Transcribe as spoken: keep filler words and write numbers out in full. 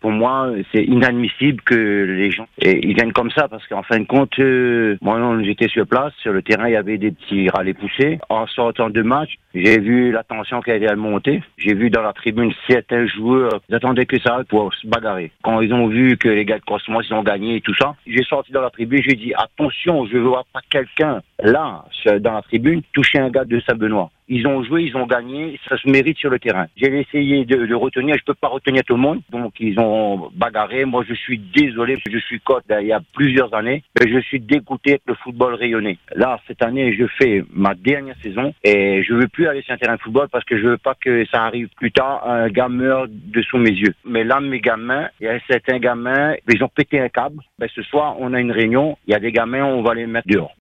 Pour moi, c'est inadmissible que les gens et, ils viennent comme ça parce qu'en fin de compte, euh, moi, non, j'étais sur place, sur le terrain, il y avait des petits râlés poussés. En sortant de match, j'ai vu la tension qui allait monter. J'ai vu dans la tribune certains joueurs, ils attendaient que ça pour se bagarrer. Quand ils ont vu que les gars de Cosmos, ils ont gagné et tout ça, j'ai sorti dans la tribune, j'ai dit attention, je ne vois pas quelqu'un là, dans la tribune, toucher un gars de Saint-Benoît. Ils ont joué, ils ont gagné, ça se mérite sur le terrain. J'ai essayé de, de retenir, je peux pas retenir tout le monde, donc ils ont bagarré. Moi, je suis désolé, je suis coach il y a plusieurs années, mais je suis dégoûté que le football rayonnait. Là, cette année, je fais ma dernière saison et je veux plus aller sur un terrain de football parce que je veux pas que ça arrive plus tard, un gars meurt de sous mes yeux. Mais là, mes gamins, il y a certains gamins, ils ont pété un câble. Ben, ce soir, on a une réunion, il y a des gamins, on va les mettre dehors.